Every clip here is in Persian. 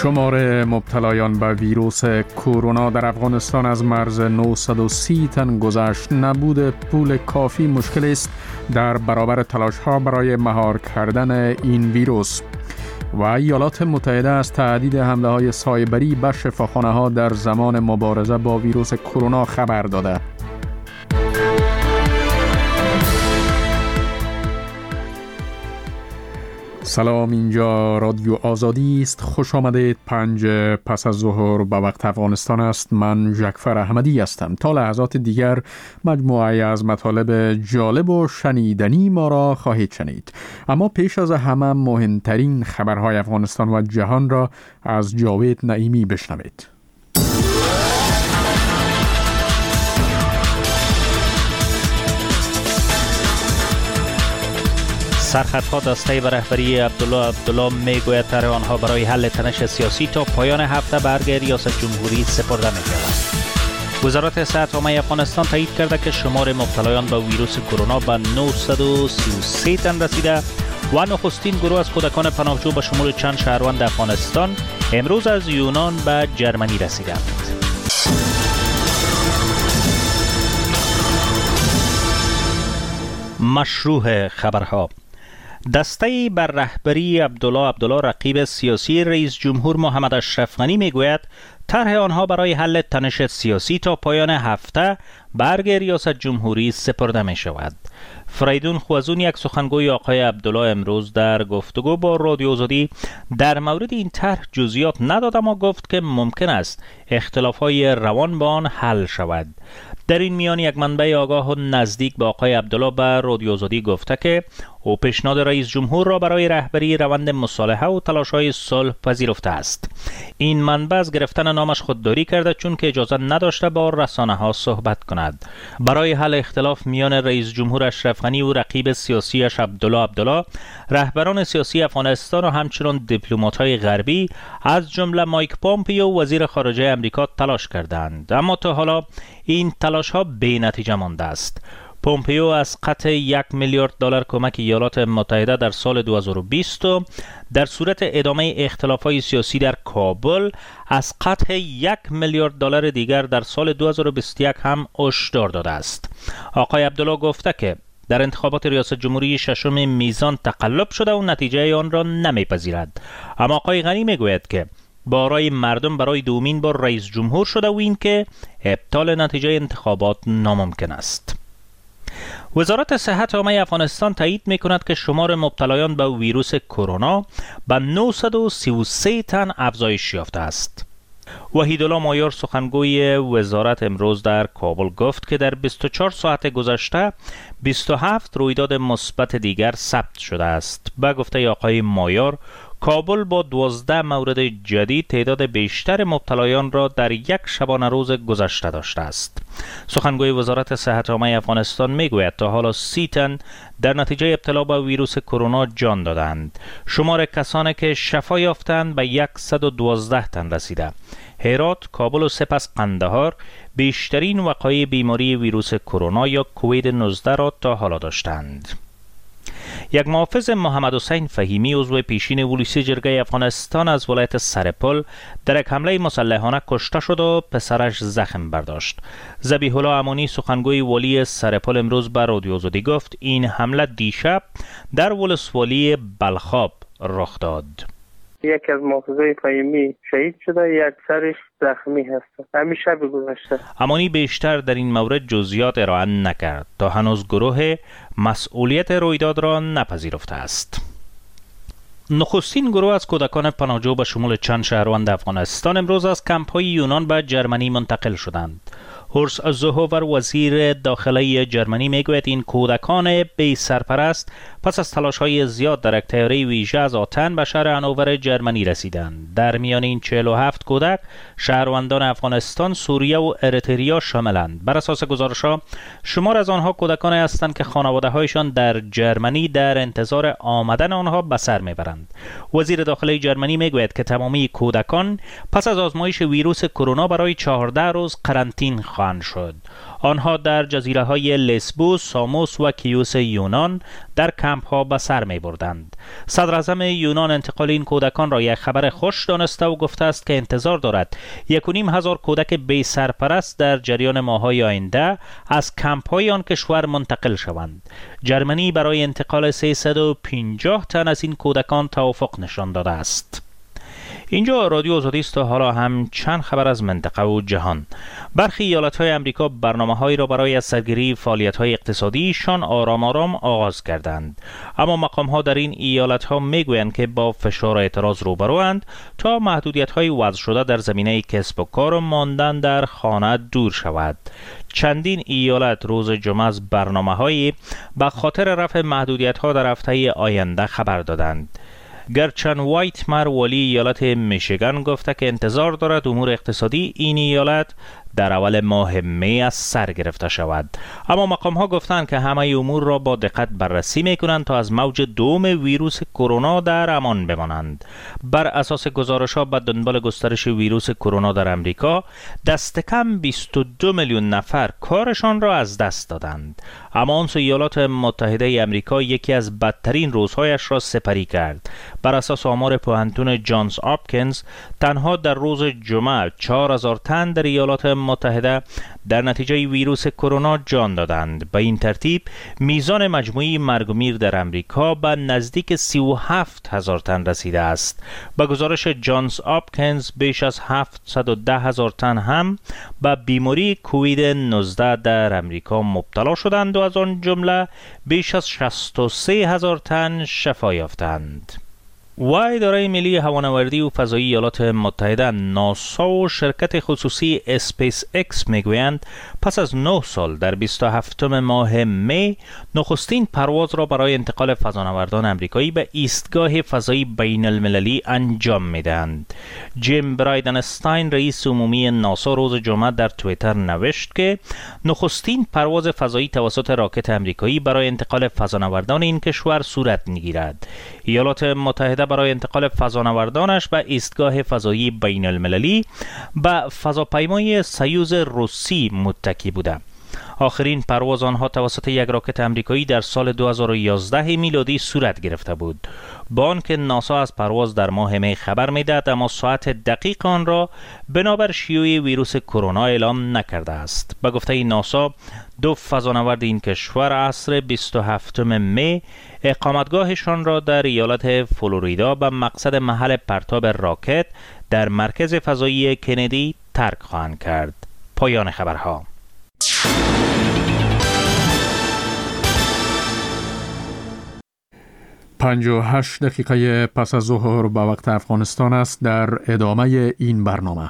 شمار مبتلایان به ویروس کرونا در افغانستان از مرز 930 تن گذشت. نبود پول کافی مشکل است در برابر تلاش‌ها برای مهار کردن این ویروس. و ایالات متحده از تهدید حمله‌های سایبری به شفاخانه‌ها در زمان مبارزه با ویروس کرونا خبر داده. سلام، اینجا رادیو آزادی است. خوش آمدید. 5 پس از ظهر به وقت افغانستان است. من جعفر احمدی هستم. تا لحظات دیگر مجموعه از مطالب جالب و شنیدنی ما را خواهید شنید. اما پیش از همه مهمترین خبرهای افغانستان و جهان را از جاوید نعیمی بشنوید. سرخطها دسته به رهبری عبدالله میگوید طرح آنها برای حل تنش سیاسی تا پایان هفته برگ ریاست جمهوری سپرده می‌شود. وزارت صحت عامه افغانستان تایید کرده که شمار مبتلایان به ویروس کرونا به 933 تن رسیده و نخستین گروه از کودکان پناهجو به شمول چند شهروند افغانستان امروز از یونان به جرمنی رسیدند. مشروع خبرها. دسته بر رهبری عبدالله رقیب سیاسی رئیس جمهور محمد اشرف غنی میگوید طرح آنها برای حل تنش سیاسی تا پایان هفته برگ ریاست جمهوری سپرده می شود. فریدون خوازون، یک سخنگوی آقای عبدالله، امروز در گفتگو با رادیو آزادی در مورد این طرح جزئیات نداد، اما گفت که ممکن است اختلاف‌های روان با آن حل شود. در این میان یک منبع آگاه و نزدیک به آقای عبدالله به رادیو آزادی گفته که او پیشنهاد رئیس جمهور را برای رهبری روند مصالحه و تلاش‌های صلح پذیرفته است. این منبع از گرفتن نامش خودداری کرده، چون که اجازه نداشته با رسانه‌ها صحبت کند. برای حل اختلاف میان رئیس جمهور اشرف غنی و رقیب سیاسیش عبدالله، رهبران سیاسی افغانستان و همچنین دیپلمات‌های غربی از جمله مایک پومپیو وزیر خارجه امریکا تلاش کردند، اما تا حالا این تلاش‌ها بی‌نتیجه مانده است. پومپیو از قطع 1 میلیارد دلار کمک ایالات متحده در سال 2020 و در صورت ادامه اختلافات سیاسی در کابل از قطع 1 میلیارد دلار دیگر در سال 2021 هم هشدار داده است. آقای عبدالله گفته که در انتخابات ریاست جمهوری ششم میزان تقلب شده و نتیجه آن را نمیپذیرد. اما آقای غنی میگوید که با رای مردم برای دومین بار رئیس جمهور شده و این که ابطال نتیجه انتخابات ناممکن است. وزارت صحت عامه افغانستان تایید می‌کند که شمار مبتلایان به ویروس کرونا به 933 تن افزایش یافته است. وحیدالله مایار، سخنگوی وزارت، امروز در کابل گفت که در 24 ساعت گذشته 27 رویداد مثبت دیگر ثبت شده است. به گفته آقای مایار، کابل با 12 مورد جدید تعداد بیشتر مبتلایان را در یک شبانه روز گذشته داشته است. سخنگوی وزارت صحت عامه افغانستان میگوید تا حالا 30 تن در نتیجه ابتلا به ویروس کرونا جان دادند. شمار کسانی که شفا یافتند به 112 تن رسیده. هرات، کابل و سپس قندهار بیشترین وقایع بیماری ویروس کرونا یا کووید 19 را تا حالا داشتند. یک محافظ محمد حسین فهیمی، عضو پیشین ولسی جرگه افغانستان از ولایت سرپل، در یک حمله مسلحانه کشته شد و پسرش زخم برداشت. ذبیح الله امانی، سخنگوی ولی سرپل، امروز به رادیو آزادی گفت این حمله دیشب در ولسوالی بلخاب رخ داد. یکی از محافظای فهیمی شهید شده، یک سرش زخمی هست. همین شب گذشته. امانی بیشتر در این مورد جزئیات ارائه نکرد تا هنوز گروه مسئولیت رویداد را نپذیرفته است. نخستین گروه از کودکان پناهجو به شمول چند شهروند افغانستان امروز از کمپ‌های یونان به جرمنی منتقل شدند. هورست زوهوور، وزیر داخلی جرمنی، میگوید این کودکان بی سرپرست پس از تلاش‌های زیاد در یک طیاره ویژه از آتن به شهر هانوور جرمنی رسیدند. در میان این 47 کودک شهروندان افغانستان، سوریه و اریتریا شاملند. بر اساس گزارش‌ها شمار از آنها کودکانی هستند که خانواده‌هایشان در جرمنی در انتظار آمدن آنها به سر میبرند. وزیر داخلی جرمنی میگوید که تمامی کودکان پس از آزمایش ویروس کرونا برای 14 روز قرنطینه نخستین خواهند شد. آنها در جزیره‌های لسبوس، ساموس و کیوس یونان در کمپ‌ها به سر می‌بردند. صدراعظم یونان انتقال این کودکان را یک خبر خوش دانسته و گفته است که انتظار دارد 1,500 کودک بی سرپرست در جریان ماه‌های آینده از کمپ‌های آن کشور منتقل شوند. جرمنی برای انتقال 350 تن از این کودکان توافق نشان داده است. اینجا رادیو آزادی است و حالا هم چند خبر از منطقه و جهان. برخی ایالت‌های امریکا برنامه‌هایی را برای از سرگیری فعالیت‌های اقتصادیشان آرام آرام آغاز کردند، اما مقام‌ها در این ایالت‌ها می‌گویند که با فشار و اعتراض روبروند تا محدودیت‌های وضع شده در زمینه کسب و کار و ماندن در خانه دور شود. چندین ایالت روز جمعه از برنامه‌هایی به خاطر رفع محدودیت‌ها در هفته آینده خبر دادند. گرچند وایتمر ولی ایالت میشیگان گفته که انتظار دارد امور اقتصادی این ایالت در اول ماه می از سر گرفته شود، اما مقام ها گفتند که همه امور را با دقت بررسی می کنند تا از موج دوم ویروس کرونا در امان بمانند. بر اساس گزارش ها به دنبال گسترش ویروس کرونا در امریکا دست کم 22 میلیون نفر کارشان را از دست دادند، اما آن ایالات متحده امریکا یکی از بدترین روزهایش را سپری کرد. بر اساس آمار پوهنتون جانز آپکینز تنها در روز جمعه 4,000 تن در ایالات متحده در نتیجه ویروس کرونا جان دادند. به این ترتیب میزان مجموعی مرگ و میر در امریکا به نزدیک 37,000 تن رسیده است. به گزارش جانز آپکینز بیش از 710,000 تن هم به بیماری کووید 19 در امریکا مبتلا شدند و از آن جمله بیش از 63,000 تن شفا یافتند. و اداره ملی هوانوردی و فضایی ایالات متحده ناسا و شرکت خصوصی اسپیس اکس میگویند پس از 9 سال در 27 ماه می نخستین پرواز را برای انتقال فضانوردان امریکایی به ایستگاه فضایی بین المللی انجام میدهند. جیم برایدنستاین رئیس عمومی ناسا روز جمعه در توییتر نوشت که نخستین پرواز فضایی توسط راکت امریکایی برای انتقال فضانوردان این کشور صورت میگیرد. ایالات متحده برای انتقال فضانوردانش به ایستگاه فضایی بین المللی به فضاپیمای سیوز روسی متکی بوده. آخرین پرواز آنها توسط یک راکت امریکایی در سال 2011 میلادی صورت گرفته بود. با آنکه ناسا از پرواز در ماه می خبر میدهد، اما ساعت دقیق آن را بنابر شیوع ویروس کرونا اعلام نکرده است. به گفته ناسا 2 فضانورد این کشور عصر 27 می اقامتگاهشان را در ایالت فلوریدا به مقصد محل پرتاب راکت در مرکز فضایی کندی ترک خواهند کرد. پایان خبرها. 58 دقیقه پس از ظهر به وقت افغانستان است. در ادامه این برنامه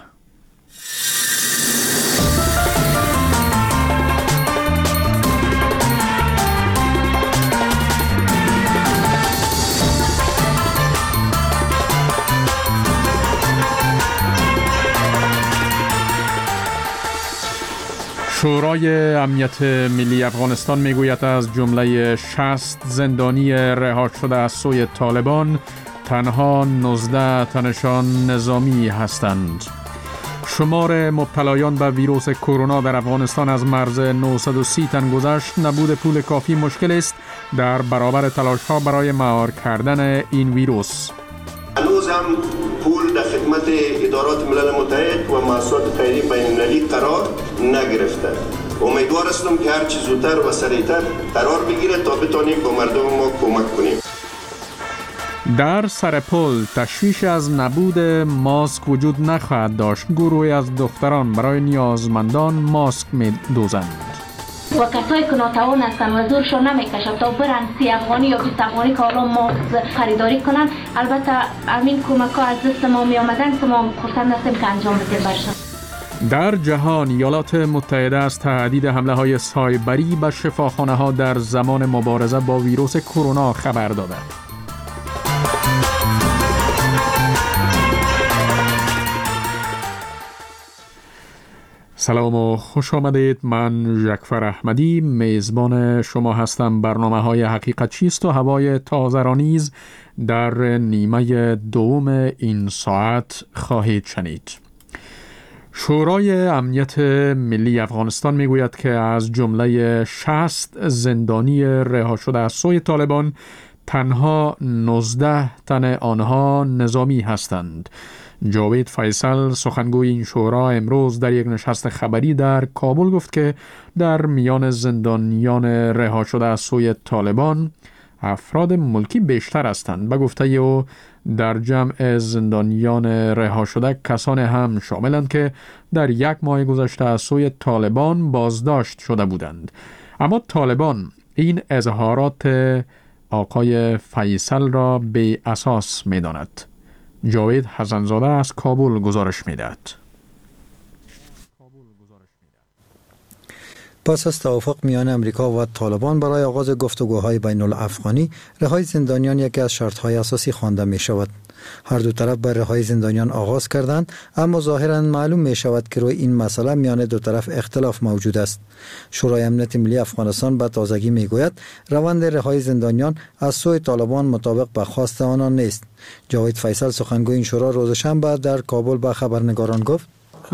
شورای امنیت ملی افغانستان میگوید از جمله 60 زندانی رها شده از سوی طالبان تنها 19 تنشان نظامی هستند. شمار مبتلایان به ویروس کرونا در افغانستان از مرز 930 تن گذشت. نبود پول کافی مشکل است در برابر تلاش‌ها برای مهار کردن این ویروس. هنوز هم پول در خدمت ادارات ملل متحد و مؤسسات خیری بین‌المللی قرار نگرفته. امیدوار هستم که هر چه زودتر و سریعتر قرار بگیره تا بتونیم با مردم ما کمک کنیم. در سرپل تشویش از نبود ماسک وجود نخواهد داشت. گروهی از دختران برای نیازمندان ماسک می‌دوزند. و کسایی که ناتوان هستن و زورشون نمیکشد تا برن 30 افغانی یا 20 افغانی که حالا ماسک خریداری کنن، البته همین کمک ها از دست ما می آمدن که ما خرسند هستیم که انجام بدیم برشن. در جهان ایالات متحده از تهدید حمله های سایبری به شفاخانه ها در زمان مبارزه با ویروس کرونا خبر داده. سلام و خوش آمدید. من جعفر احمدی میزبان شما هستم. برنامه‌های حقیقت چیست و هوای تازه را نیز در نیمه دوم این ساعت خواهید شنید. شورای امنیت ملی افغانستان میگوید که از جمله 60 زندانی رها شده از سوی طالبان تنها 19 تن آنها نظامی هستند. جاوید فیصل سخنگوی این شورا امروز در یک نشست خبری در کابل گفت که در میان زندانیان رها شده از سوی طالبان افراد ملکی بیشتر هستند. به گفته او در جمع زندانیان رها شده کسانی هم شاملند که در 1 ماه گذشته از سوی طالبان بازداشت شده بودند. اما طالبان این اظهارات آقای فیصل را بی اساس می داند. جاوید حسنزاده از کابل گزارش می دهد. پس از توافق میان امریکا و طالبان برای آغاز گفتگوهای بین الافغانی، رهایی زندانیان یکی از شرطهای اساسی خوانده می شود. هر دو طرف بر رهایی زندانیان آغاز کردند، اما ظاهرا معلوم می شود که روی این مسئله میان دو طرف اختلاف موجود است. شورای امنیت ملی افغانستان به تازگی می گوید روند رهایی زندانیان از سوی طالبان مطابق به خواست آنان نیست. جاوید فیصل سخنگوی این شورا روز شنبه در کابل به خبرنگاران گفت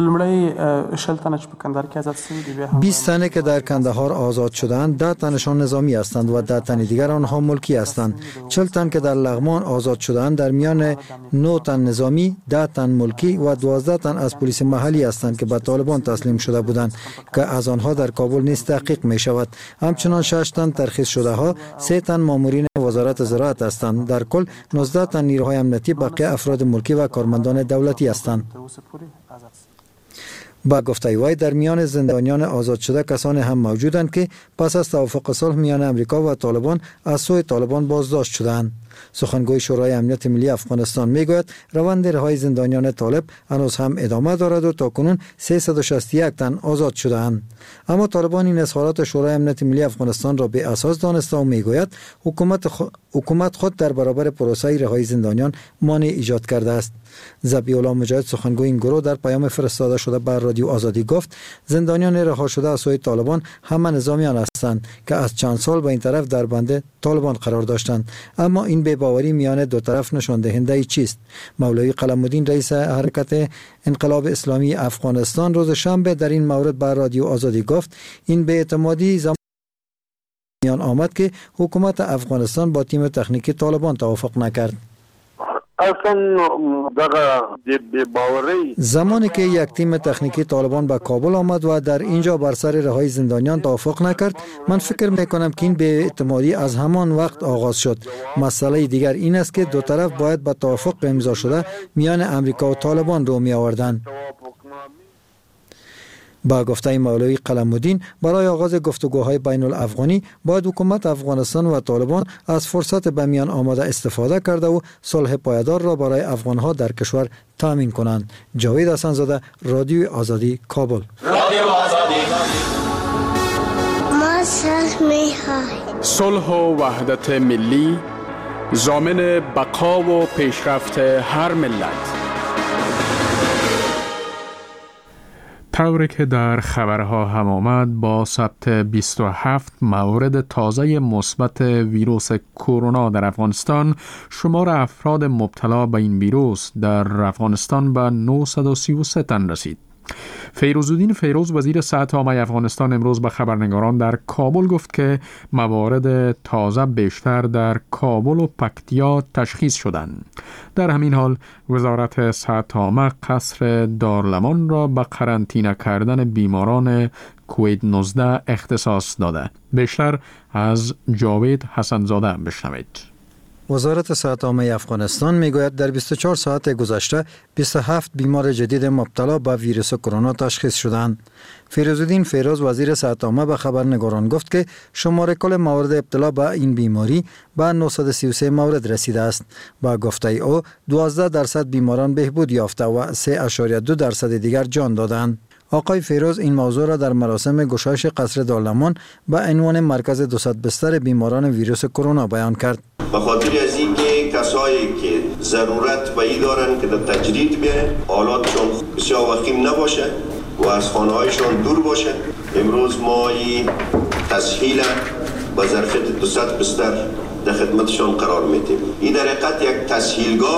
20 تنه که در کندهار آزاد شدند 10 تنشان نظامی هستند و 10 تن دیگر آنها ملکی هستند. 40 تن که در لغمان آزاد شدند در میان 9 تن نظامی، 10 تن ملکی و 12 تن از پلیس محلی هستند که به طالبان تسلیم شده بودند که از آنها در کابل نیز تحقیق می شود. همچنان 6 تن ترخیص شده ها، 3 تن مامورین وزارت زراعت هستند. در کل 19 تن نیروهای امنیتی بقیه افراد ملکی و کارمندان دولتی هستند. با گفته وی در میان زندانیان آزاد شده کسانی هم موجودند که پس از توافق صلح میان امریکا و طالبان از سوی طالبان بازداشت شدند. سخنگوی شورای امنیت ملی افغانستان میگوید روند رهایی زندانیان طالب هنوز هم ادامه دارد و تاکنون 361 تن آزاد شده‌اند. اما طالبان این اظهارات شورای امنیت ملی افغانستان را به اساس دانسته و میگوید حکومت خود در برابر پروسه رهایی زندانیان مانع ایجاد کرده است. ذبیح الله مجاهد سخنگوی این گروه در پیام فرستاده شده بر رادیو آزادی گفت زندانیان رها شده از سوی طالبان همه نظامیان هستند که از چند سال به این طرف در بند طالبان قرار داشتند، اما این بی‌باوری میان دو طرف نشان دهنده چیست؟ مولوی قلم‌الدین رئیس حرکت انقلاب اسلامی افغانستان روز شنبه در این مورد بر رادیو آزادی گفت این بی‌اعتمادی میان آمد که حکومت افغانستان با تیم تکنیکی طالبان توافق نکرد. زمانی که یک تیم تکنیکی طالبان به کابل آمد و در اینجا بر سر رهایی زندانیان توافق نکرد، من فکر میکنم که این بی‌اعتمادی از همان وقت آغاز شد. مسئله دیگر این است که دو طرف باید به توافق امضا شده میان امریکا و طالبان رو می آوردند. با گفته مولوی قلم‌الدین برای آغاز گفتگوهای بین الافغانی باید حکومت افغانستان و طالبان از فرصت به میان آمده استفاده کرده و صلح پایدار را برای افغانها در کشور تامین کنند. جاوید حسنزاده، رادیو آزادی، کابل. رادیو آزادی. ما صلح می‌خواهیم. صلح و وحدت ملی ضامن بقا و پیشرفت هر ملت. طوری که در خبرها هم آمد با ثبت 27 مورد تازه مثبت ویروس کرونا در افغانستان، شمار افراد مبتلا به این ویروس در افغانستان به 933 تن رسید. فیروزالدین فیروز وزیر صحت عامه افغانستان امروز به خبرنگاران در کابل گفت که موارد تازه بیشتر در کابل و پکتیا تشخیص شدند. در همین حال وزارت صحت عامه قصر دارالمان را به قرنطینه کردن بیماران کووید 19 اختصاص داده. بیشتر از جاوید حسنزاده بشنوید. وزارت صحت عامه افغانستان میگوید در 24 ساعت گذشته 27 بیمار جدید مبتلا به ویروس کرونا تشخیص شدند. فیروزالدین فیروز وزیر صحت عامه به خبرنگاران گفت که شمار کل موارد ابتلا به این بیماری به 933 مورد رسیده است. با گفته او 12% بیماران بهبود یافته و 3.2% دیگر جان دادند. آقای فیروز این موضوع را در مراسم گشایش قصر دارالمان به عنوان مرکز 200 بستر بیماران ویروس کرونا بیان کرد. به خاطر از اینکه کسایی که ضرورت به این دارن که در تجدید بیاین، حالاتشون بسیار وخیم نباشه و از خانه‌هایشون دور باشه، امروز ما این تسهیل با ظرفیت 200 بستر در خدمتشان قرار میدیم. این در حقیقت یک تسهیلگاه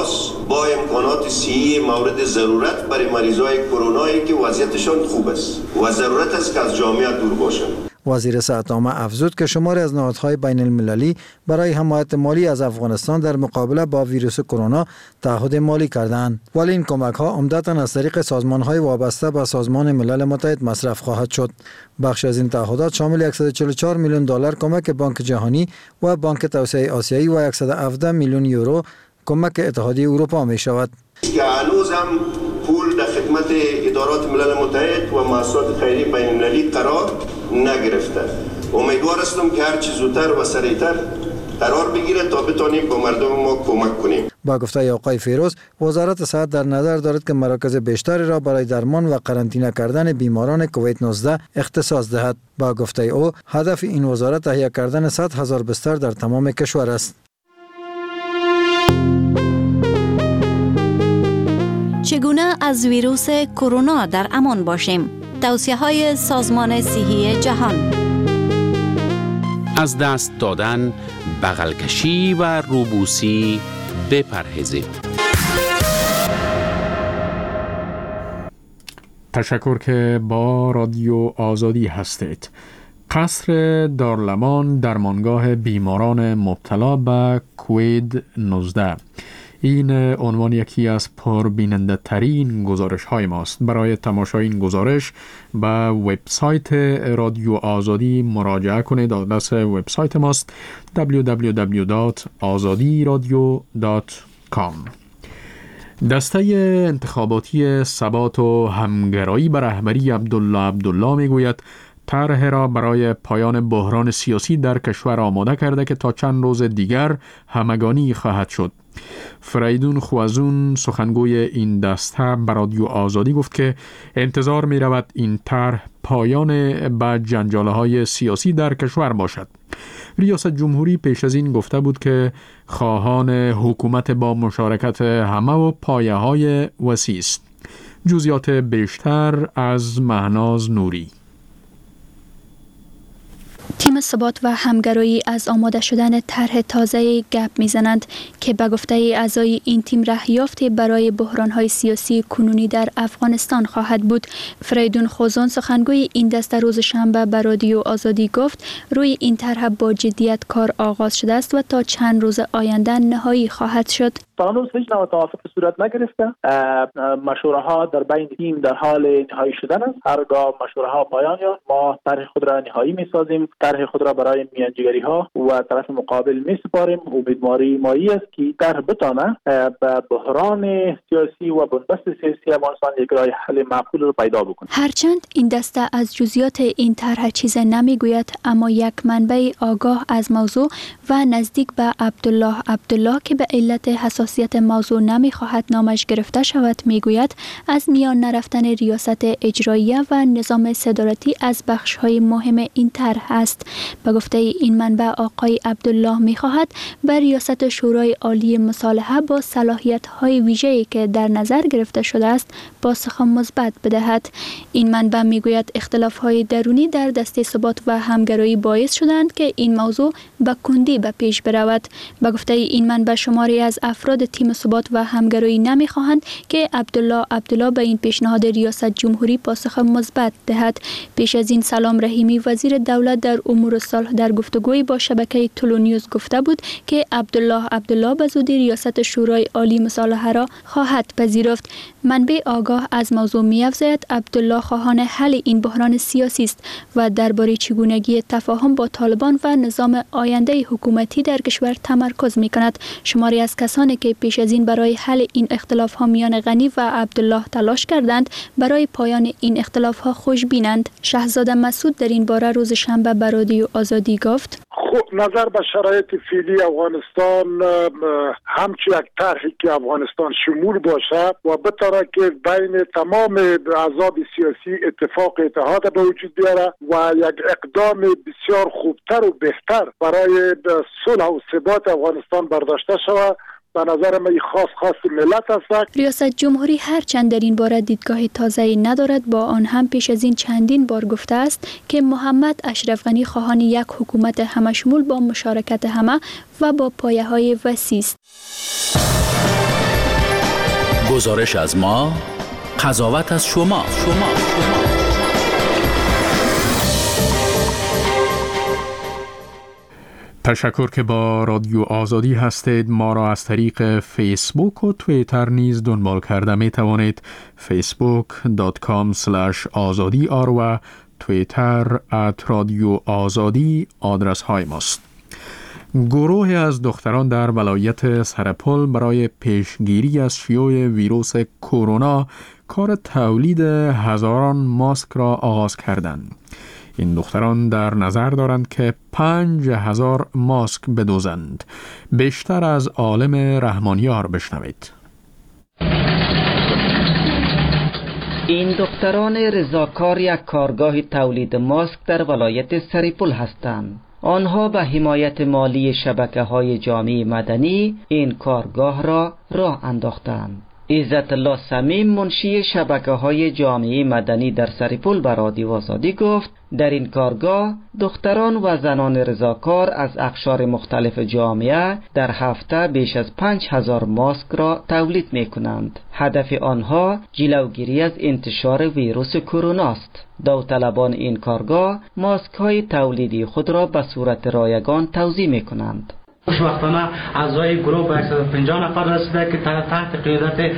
با امکانات صحی مورد ضرورت برای مریضای کرونایی که وضعیتشان خوب است و ضرورت است که از جامعه دور باشند. وزیر صحت عامه افزود که شماری از نهادهای بین المللی برای حمایت مالی از افغانستان در مقابله با ویروس کرونا تعهد مالی کردند، ولی این کمک ها عمدتاً از طریق سازمان های وابسته به سازمان ملل متحد مصرف خواهد شد. بخش از این تعهدات شامل 144 میلیون دلار کمک بانک جهانی و بانک توسعه آسیایی و 117 میلیون یورو کمک اتحادیه اروپا می شود. که هنوز هم پول در خدمت ادارات ملل متحد و مؤسسات خیریه بین المللی قرار نگرفته. امیدوار هستم که هر چه زودتر و سریعتر قرار بگیره تا بتونیم به مردم ما کمک کنیم. با گفته آقای فیروز، وزارت صحت در نظر دارد که مراکز بیشتری را برای درمان و قرنطینه کردن بیماران کووید 19 اختصاص دهد. با گفته او، هدف این وزارت تهیه کردن 100,000 بستر در تمام کشور است. چگونه از ویروس کرونا در امان باشیم؟ توصیه‌های سازمان صحی جهان. از دست دادن، بغل کشی و روبوسی بپرهیزید. تشکر که با رادیو آزادی هستید. قصر دارالمان درمانگاه بیماران مبتلا به کووید 19. این عنوان یکی از پربیننده ترین گزارش های ماست. برای تماشای این گزارش به وبسایت رادیو آزادی مراجعه کنید. آدرس وبسایت ماست www.azadiradio.com. دسته انتخاباتی ثبات و همگرایی به رهبری عبدالله میگوید طرح را برای پایان بحران سیاسی در کشور آماده کرده که تا چند روز دیگر همگانی خواهد شد. فریدون خوازون سخنگوی این دسته به رادیو آزادی گفت که انتظار می رود این طرح پایان به جنجال‌های سیاسی در کشور باشد. ریاست جمهوری پیش از این گفته بود که خواهان حکومت با مشارکت همه و پایه‌های وسیع است. جزئیات بیشتر از مهناز نوری. تیم ثبات و همگرایی از آماده شدن طرح تازه گپ میزنند که به گفته اعضای این تیم راهیافتی برای بحران‌های سیاسی کنونی در افغانستان خواهد بود. فریدون خوزون سخنگوی این دسته روز شنبه به رادیو آزادی گفت روی این طرح با جدیت کار آغاز شده است و تا چند روز آینده نهایی خواهد شد. تا هنوز هیچ نوع توافق صورت نگرفته. مشوره ها در بین تیم در حال نهایی شدن است. هرگاه مشوره ها پایان یافت ما طرح خود را نهایی می‌سازیم. طرح خود را برای میانجیگری ها و طرف مقابل می‌سپاریم. امیدواری مایی است که طرح بتانه به بحران سیاسی و بنبست سیاسی افغانستان یک راه حل معقول را پیدا بکنه. هرچند این دسته از جزئیات این طرح چیز نمیگوید، اما یک منبع آگاه از موضوع و نزدیک به عبدالله که به علت حساسیت موضوع نمیخواهد نامش گرفته شود میگوید از میان نرفتن ریاست اجراییه و نظام صدارتی از بخش‌های مهم این طرح است. به گفته این منبع آقای عبدالله میخواهد به ریاست شورای عالی مصالحه با صلاحیت‌های ویژه‌ای که در نظر گرفته شده است پاسخ مثبت بدهد. این منبع میگوید اختلاف‌های درونی در دسته ثبات و همگرایی باعث شدند که این موضوع به کندی به پیش برود. به گفته این منبع شماری از افراد تیم ثبات و همگرایی نمیخواهند که عبدالله به این پیشنهاد ریاست جمهوری پاسخ مثبت دهد. پیش از این سلام رحیمی وزیر دولت در امور صلح در گفتگوی با شبکه تلو نیوز گفته بود که عبدالله به زودی ریاست شورای عالی مصالحه را خواهد پذیرفت. منبع آگاه از موضوع می‌افزاید عبدالله خواهان حل این بحران سیاسی است و درباره چگونگی تفاهم با طالبان و نظام آینده حکومتی در کشور تمرکز می‌کند. شماری از کسانی که پیش از این برای حل این اختلاف‌ها میان غنی و عبدالله تلاش کردند برای پایان این اختلاف‌ها خوشبینند. شهزاده مسعود در این باره روز شنبه به رادیو آزادی گفت نظر به شرایط فعلی افغانستان همچون یک طرحی که افغانستان شمول باشد و بطوره که بین تمام احزاب سیاسی اتفاق اتحاد به وجود بیاره و یک اقدام بسیار خوبتر و بهتر برای صلح و ثبات افغانستان برداشته شود به نظر من خاص ملت است. ریاست جمهوری هرچند در این باره دیدگاه تازه‌ای ندارد، با آن هم پیش از این چندین بار گفته است که محمد اشرف غنی خواهان یک حکومت همشمول با مشارکت همه و با پایه‌های وسیع است. گزارش از ما، قضاوت از شما. تشکر که با رادیو آزادی هستید. ما را از طریق فیسبوک و توییتر نیز دنبال کرده می توانید. facebook.com/azadi و توییتر @رادیو آزادی آدرس های ماست. گروهی از دختران در ولایت سرپل برای پیشگیری از شیوع ویروس کرونا کار تولید هزاران ماسک را آغاز کردند. این دختران در نظر دارند که 5000 ماسک بدوزند. بیشتر از عالم رحمانیار بشنوید. این دختران رضاکار یک کارگاه تولید ماسک در ولایت سرپل هستند. آنها به حمایت مالی شبکه‌های جامعه مدنی این کارگاه را راه انداختند. عزت الله صمیم منشی شبکه‌های جامعه مدنی در سرپل به رادیو آزادی گفت در این کارگاه دختران و زنان رضاکار از اقشار مختلف جامعه در هفته بیش از 5000 ماسک را تولید می‌کنند. هدف آنها جلوگیری از انتشار ویروس کرونا است. داوطلبان این کارگاه ماسک‌های تولیدی خود را به صورت رایگان توزیع می‌کنند. خوشبختانه اعضای گروه به 150 نفر رسیده که تحت قیادت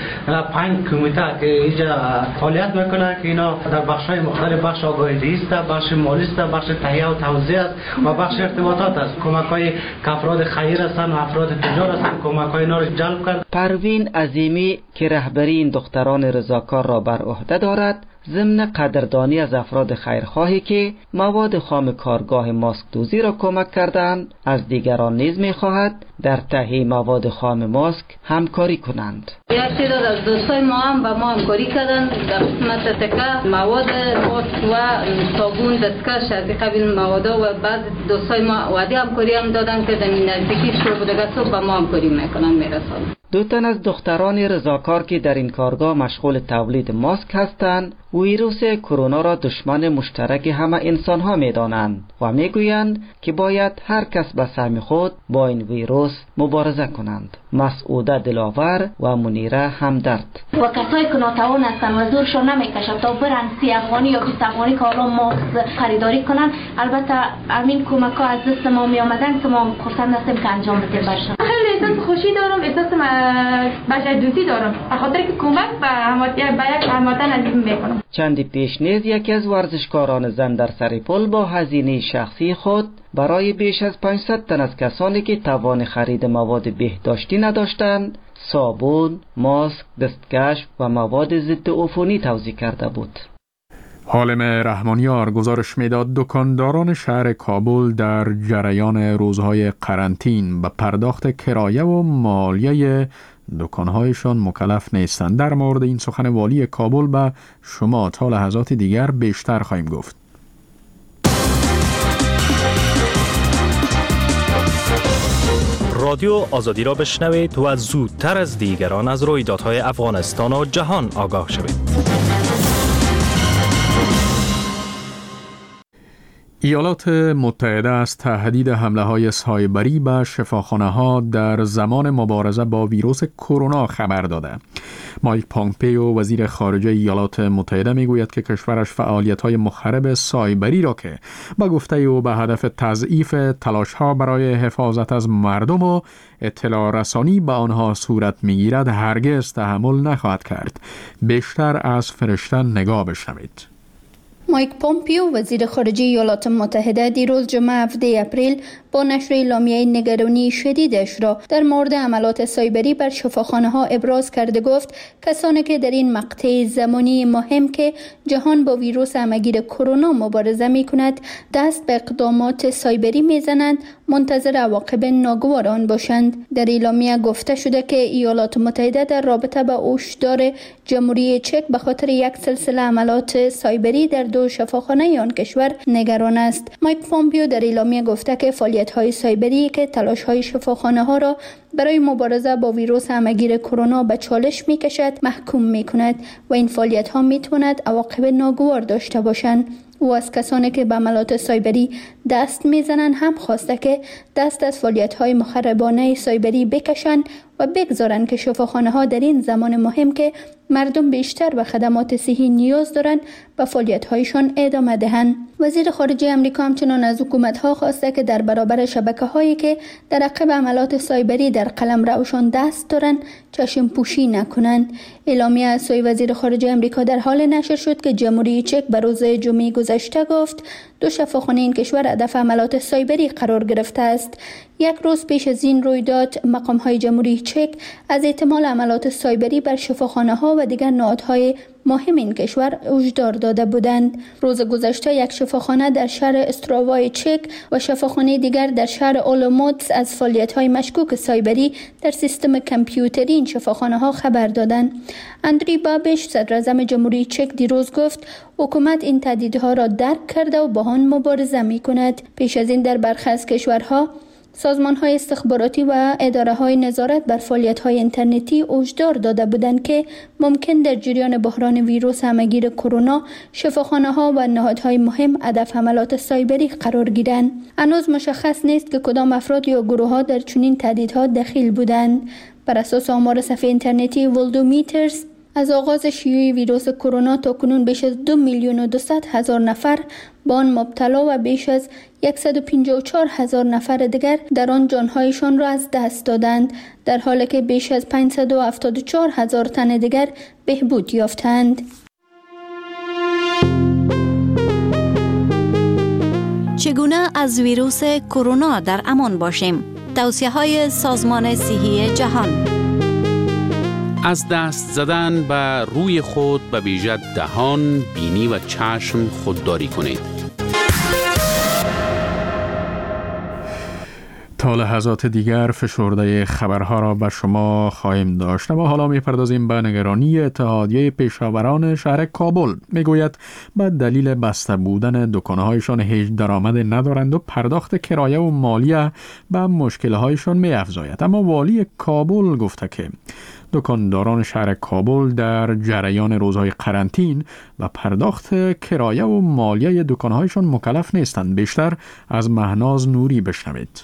5 کمیته که اینجا فعالیت میکنه که اینا در بخش‌های مختلف، بخش آگاهی است، بخش مالی است، بخش تهیه و توزیع است و بخش ارتباطات است. کمک‌های که افراد خیر هستند و افراد تجار هستند کمک‌های اینا را جلب کرد. پروین عظیمی که رهبری این دختران رضاکار را بر عهده دارد ضمن قدردانی از افراد خیرخواهی که مواد خام کارگاه ماسک دوزی را کمک کردند از دیگران نیز می‌خواهد در تهیه مواد خام ماسک همکاری کنند. یک تعداد از دوستای ما هم با ما همکاری کردند در قسمت تکه مواد ماسک و صابون دستکش از قبیل موادا و بعض دوستای ما وعده همکاری هم دادند که در نزدیکی شروع بودگه صبح با ما همکاری میکنند میرسند. 2 تن از دختران رضاکار که در این کارگاه مشغول تولید ماسک هستند ویروس کرونا را دشمن مشترک همه انسان‌ها می‌دانند و می‌گویند که باید هر کس به سهم خود با این ویروس مبارزه کنند. مسعوده دلاور و منیره همدرد. و کسایی که ناتوان هستند و زورشان نمیکشد تا برن 30 افغانی یا 20 افغانی که حالا ماسک خریداری کنن، البته همین کمک‌ها از دست ما می‌آمدن که ما خرسند هستیم که انجام بدیم برشان. خیلی احساس خوشی دارم، احساس بشردوستی دارم به خاطر که کمک به یک هموطن عزیز میکنم. چندی پیش نیز یکی از ورزشکاران زن در سرپل با هزینه شخصی خود برای بیش از 500 تن از کسانی که توان خرید مواد بهداشتی نداشتند صابون، ماسک، دستکش و مواد ضد عفونی توزیع کرده بود. حالم رحمانیار گزارش میداد دکانداران شهر کابل در جریان روزهای قرنطین به پرداخت کرایه و مالیه دکانهایشان مکلف نیستند. در مورد این سخن والی کابل به شما تا لحظات دیگر بیشتر خواهیم گفت. رادیو آزادی را بشنوید و زودتر از دیگران از رویدادهای افغانستان و جهان آگاه شوید. ایالات متحده از تهدید حمله‌های سایبری به شفاخانه‌ها در زمان مبارزه با ویروس کرونا خبر داده. مایک پامپئو وزیر خارجه ایالات متحده میگوید که کشورش فعالیت‌های مخرب سایبری را که با گفته او به هدف تضعیف تلاش‌ها برای حفاظت از مردم و اطلاع رسانی به آنها صورت میگیرد هرگز تحمل نخواهد کرد. بیشتر از فرشته نگاه بشنوید. مایک پامپئو وزیر خارجه ایالات متحده دیروز جمعه 17 اپریل با نشر اعلامیه نگرانی شدیدش را در مورد حملات سایبری بر شفاخانه‌ها ابراز کرده گفت کسانی که در این مقطع زمانی مهم که جهان با ویروس همه‌گیر کرونا مبارزه می‌کند دست به اقدامات سایبری می‌زنند منتظر عواقب ناگوار آن باشند. در اعلامیه گفته شده که ایالات متحده در رابطه با هشدار جمهوری چک به خاطر یک سلسله حملات سایبری در 2 شفاخانه آن کشور نگران است. مایک پامپئو در اعلامیه گفته که فعالیت‌های سایبری که تلاش‌های شفاخانه‌ها را برای مبارزه با ویروس همه‌گیر کرونا به چالش می‌کشد محکوم می‌کند و این فعالیت‌ها می‌تواند عواقب ناگوار داشته باشند. او از کسانی که به حملات سایبری دست میزنند هم خواسته که دست از فعالیت‌های مخربانه سایبری بکشند و و بگذارند که شفاخانه‌ها در این زمان مهم که مردم بیشتر به خدمات صحی نیاز دارند به فعالیت‌هایشان ادامه دهند. وزیر خارجه امریکا همچنان از حکومت‌ها خواسته که در برابر شبکه‌هایی که در عقب عملات سایبری در قلمروشان دست دارند چشم پوشی نکنند. اعلامیه از سوی وزیر خارجه امریکا در حال نشر شد که جمهوری چک به روز جمعه گذشته گفت 2 شفاخانه این کشور هدف عملات سایبری قرار گرفته است. یک روز پیش از این رویداد مقام‌های جمهوری چک از احتمال عملات سایبری بر شفاخانه‌ها و دیگر نهادهای مهم این کشور هشدار داده بودند. روز گذشته یک شفاخانه در شهر استراوای چک و شفاخانه دیگر در شهر اولوموتس از فعالیت‌های مشکوک سایبری در سیستم کامپیوتری این شفاخانه‌ها خبر دادند. اندری بابش صدراعظم جمهوری چک دیروز گفت حکومت این تهدیدها را درک کرده و با آن مبارزه می‌کند. پیش از این در برخی از کشورها سازمان‌های استخباراتی و اداره‌های نظارت بر فعالیت‌های اینترنتی هشدار داده بودند که ممکن در جریان بحران ویروس همه‌گیر کرونا شفاخانه‌ها و نهادهای مهم هدف حملات سایبری قرار گیرند. هنوز مشخص نیست که کدام افراد یا گروه‌ها در چنین تهدیدها دخیل بودند. بر اساس آمار صفحه اینترنتی ولدومیترز از آغاز شیوع ویروس کرونا تا کنون بیش از 2,200,000 نفر با آن مبتلا و بیش از 154,000 نفر دیگر در آن جانهایشان را از دست دادند، در حالی که بیش از 574,000 تن دیگر بهبود یافتند. چگونه از ویروس کرونا در امان باشیم؟ توصیه‌های سازمان صحی جهان. از دست زدن به روی خود به ویژه دهان، بینی و چشم خودداری کنید. تا لحظات دیگر فشرده خبرها را به شما خواهیم داشت. و حالا می‌پردازیم به نگرانی اتحادیه پیشاوران شهر کابل. میگوید به دلیل بسته بودن دکانهایشان هیچ درآمد ندارند و پرداخت کرایه و مالیه به مشکلهایشان می‌افزاید. اما والی کابل گفته که دکانداران شهر کابل در جریان روزهای قرنطین و پرداخت کرایه و مالیه دکانهایشان مکلف نیستند. بیشتر از مهناز نوری بشنوید.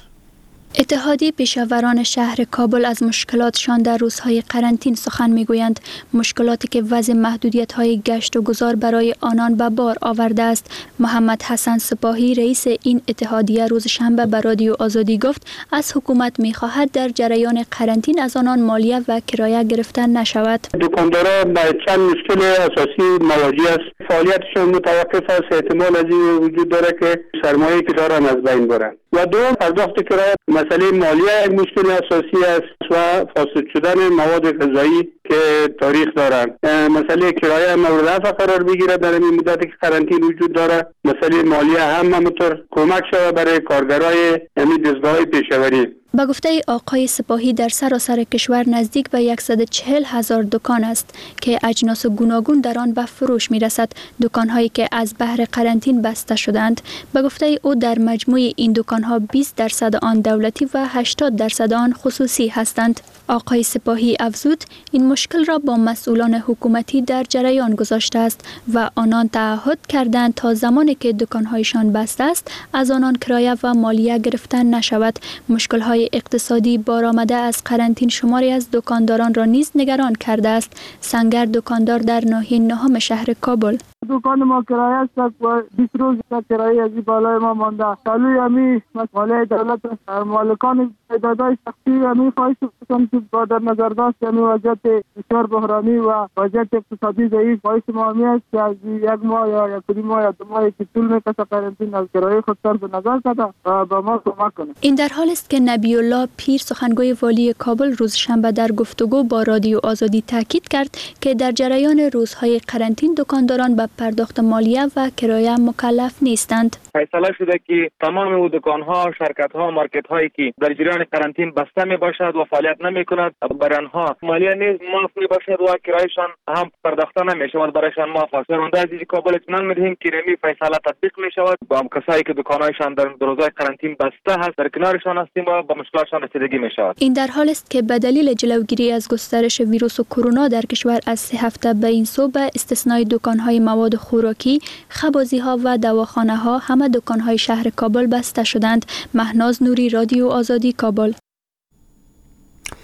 اتحادیه پیشاوران شهر کابل از مشکلاتشان در روزهای قرنطین سخن میگویند. مشکلاتی که وضع محدودیت‌های گشت و گذار برای آنان به بار آورده است. محمد حسن سپاهی رئیس این اتحادیه روز شنبه به رادیو آزادی گفت از حکومت می‌خواهد در جریان قرنطین از آنان مالیه و کرایه گرفته نشود. دکانداران با چند مشکل اساسی مواجه است. فعالیتشان متوقف است. احتمال از این وجود داره که سرمایه‌ای که دارن از بین برن. و دوم پرداخت کرایه، مسئله مالیه یک مشکل اساسی است و فاسد شدن مواد غذایی که تاریخ دارند. مسئله کرایه مورد رفع قرار بگیره در این مدتی که قرنطین وجود داره. مسئله مالیه هم همونطور کمک شود برای کارگرای همین دستگاه‌های پیشاوری. با گفته آقای سپاهی در سراسر کشور نزدیک به 140,000 دکان است که اجناس گوناگون در آن به فروش می رسد. دکان‌هایی که از بهر قرنطین بسته شدند. با گفته او در مجموع این دکان‌ها 20% آن دولتی و 80% آن خصوصی هستند. آقای سپاهی افزود این مشکل را با مسئولان حکومتی در جریان گذاشته است و آنان تعهد کردند تا زمانی که دکان‌هایشان بسته است از آنان کرایه و مالیه گرفته نشود. مشکل‌های اقتصادی بارآمده از قرنطین شماری از دکانداران را نیز نگران کرده است. سنگر دکاندار در ناحیه نهم شهر کابل: دکان ما کرایه است و 20 روز کرایه از بالای ما مانده. سالوی همی مسئله دولت مالکان تعدادهای شخصی همی خواهش می‌کنم که با در نظر داشت همی وضعیت بسیار بحرانی و وضعیت اقتصادی ضعیف خواهش ما همی است که از یک ماه یا یک ماه یا 2 ماه که طول می‌کشه قرنطین از کرایه خود صرف نظر کرده و به ما کمک کنه. این در حال است که نبی الله پیر سخنگوی والی کابل روز شنبه در گفتگو با رادیو آزادی تاکید کرد که در جریان روزهای قرنطین دکانداران به پرداخت مالیه و کرایه مکلف نیستند. فیصله شده که تمام او دکان‌ها، شرکت‌ها، مارکت‌هایی که در جریان قرنطین بسته میباشد و فعالیت نمی‌کند بر آنها مالیه نیز معاف میباشد و کرایه‌شان هم پرداخته نمی‌شود برایشان معاف است. در از کابل اطمینان می‌دهیم که این فیصله تطبیق می‌شود با کسایی که دکان‌هایشان در روزهای قرنطین بسته هست در کنارشان هستیم و با مشکلاتشان رسیدگی می‌شود. این در حال است که به دلیل جلوگیری از گسترش ویروس کرونا در کشور از 3 هفته به این سو به استثنای دکان‌های مواد خوراکی، خبازی‌ها و دواخانه‌ها همه دکان‌های شهر کابل بسته شدند. مهناز نوری، رادیو آزادی، کابل.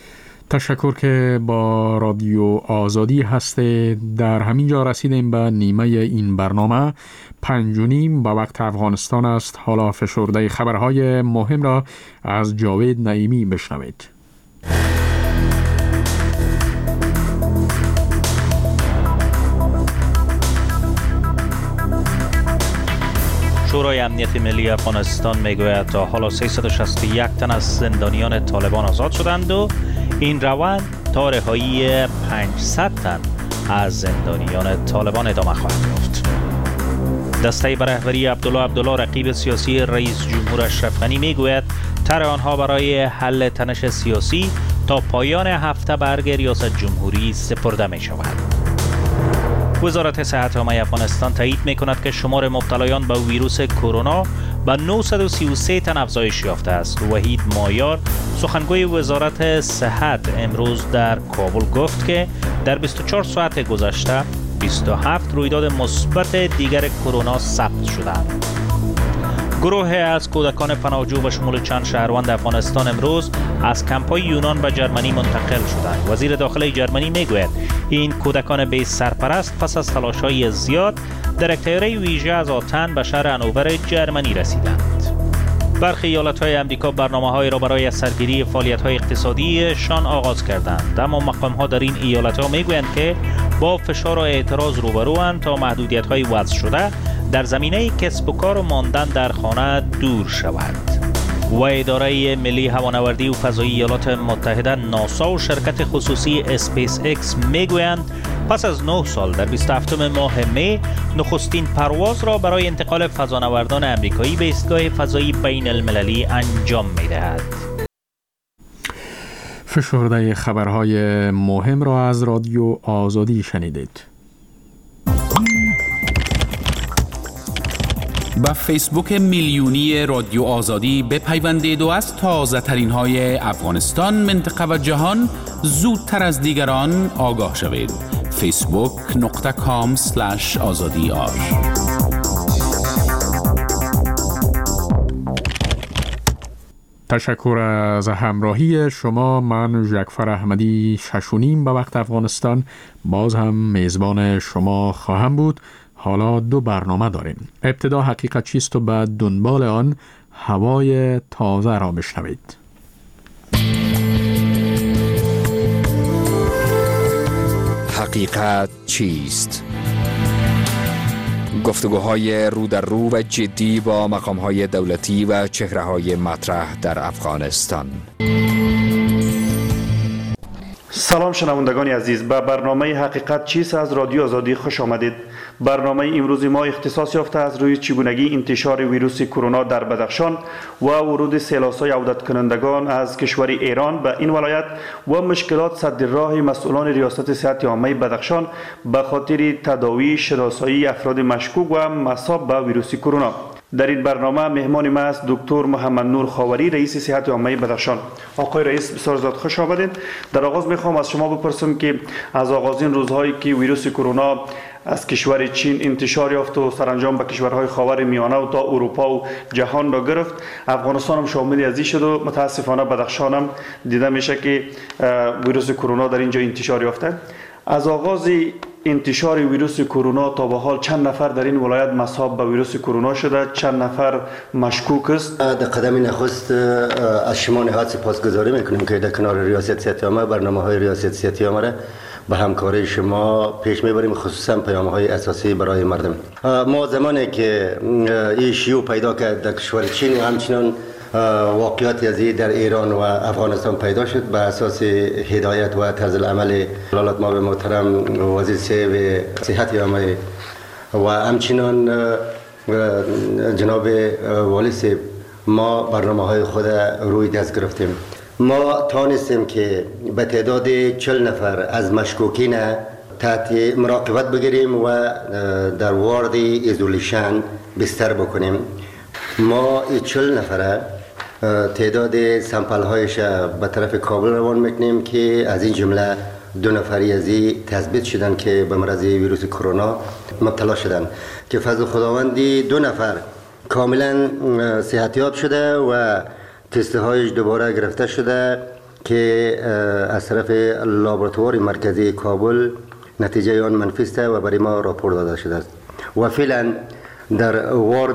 تشکر که با رادیو آزادی هسته. در همین جا رسیدیم به نیمه این برنامه. 5:30 به وقت افغانستان است. حالا فشرده خبرهای مهم را از جاوید نعیمی بشنوید. شورای امنیت ملی افغانستان میگوید تا حالا 361 تن از زندانیان طالبان آزاد شدند و این روند تا رهایی 500 تن از زندانیان طالبان ادامه خواهد یافت. دسته به رهبری عبدالله رقیب سیاسی رئیس جمهور اشرف غنی میگوید طرح آنها برای حل تنش سیاسی تا پایان هفته برگ ریاست جمهوری سپرده می شود. وزارت صحت عامه افغانستان تایید می کند که شمار مبتلایان به ویروس کرونا به 933 تن افزایش یافته است. وحید مایار سخنگوی وزارت صحت امروز در کابل گفت که در 24 ساعت گذشته 27 رویداد مثبت دیگر کرونا ثبت شدند. گروه از کودکان پناهجو به شمول چند شهروند افغانستان امروز از کمپ‌های یونان به جرمنی منتقل شدند. وزیر داخلی جرمنی میگوید این کودکان بی سرپرست پس از تلاش‌های زیاد در یک طیاره ویژه از آتن به شهر هانوور جرمنی رسیدند. برخی ایالت‌های آمریکا برنامه‌هایی را برای سرگیری فعالیت‌های اقتصادیشان آغاز کردند، اما مقام‌ها در این ایالت‌ها میگویند که با فشار و اعتراض روبروند تا محدودیت‌های وضع شده در زمینه کسب و کار و ماندن در خانه دور شود. و اداره ملی هوانوردی و فضایی ایالات متحده ناسا و شرکت خصوصی اسپیس اکس میگویند پس از 9 سال در 27 ماه می نخستین پرواز را برای انتقال فضانوردان امریکایی به ایستگاه فضایی بین المللی انجام می‌دهد. فشرده خبرهای مهم را از رادیو آزادی شنیدید. با فیسبوک میلیونی رادیو آزادی بپیوندید و از تازه ترین های افغانستان، منطقه و جهان زودتر از دیگران آگاه شوید. facebook.com/azadi. تشکر از همراهی شما. من جعفر احمدی 6:30 به وقت افغانستان باز هم میزبان شما خواهم بود. حالا 2 برنامه داریم. ابتدا حقیقت چیست و بعد دنبال آن هوای تازه را بشنوید. حقیقت چیست؟ گفتگوهای رو در رو و جدی با مقام‌های دولتی و چهره‌های مطرح در افغانستان. سلام شنوندگان عزیز، به برنامه حقیقت چیست از رادیو آزادی خوش آمدید. برنامه امروز ما اختصاص یافته از روی چگونگی انتشار ویروس کرونا در بدخشان و ورود سیلاسای عودت کنندگان از کشور ایران به این ولایت و مشکلات سد راه مسئولان ریاست صحت عامه بدخشان به خاطر تداوی شناسایی افراد مشکوک و مصاب به ویروس کرونا. در این برنامه مهمان ما است دکتر محمد نور خاوری، رئیس صحت عامه بدخشان. آقای رئیس بسیار زیاد خوش آمدید. در آغاز میخوام از شما بپرسم که از آغازین روزهایی که ویروس کرونا از کشور چین انتشار یافت و سرانجام به کشورهای خاور میانه و تا اروپا و جهان را گرفت، افغانستان هم شامل از این شد و متاسفانه بدخشان هم دیده میشه که ویروس کرونا در اینجا انتشار یافته. از آغاز انتشار ویروس کرونا تا به حال چند نفر در این ولایت مصاب به ویروس کرونا شده؟ چند نفر مشکوک است؟ در قدم نخست از شما نهایت سپاسگزاری میکنیم که در کنار ریاست صحت عامه برنامه‌های ریاست صحت عامه را به همکاری شما پیش میبریم، خصوصا پیام‌های اساسی برای مردم. ما زمانی که این شیوع پیدا کرد در کشور چین و همچنان واقعیت ازی در ایران و افغانستان پیدا شد، به اساس هدایت و طرز العمل ولایت ما به محترم وزیر صحت عامه و همچنان جناب والی صاحب، ما برنامه‌های خود روی دست گرفتیم. ما توانستیم که به تعداد 40 نفر از مشکوکین تحت مراقبت بگیریم و در وارد ایزولیشن بستر بکنیم. ما این 40 نفر تعداد سمپل هایش به طرف کابل روان میکنیم که از این جمله 2 نفری از این تثبیت شدن که به مرض ویروس کرونا مبتلا شدن، که فضل خداوندی 2 نفر کاملا صحتیاب شده و تست هایش دوباره گرفته شده. که از طرف لابراتوار مرکزی کابل نتیجه آن منفی است و برای ما راپور داده شده است و فعلا در وارد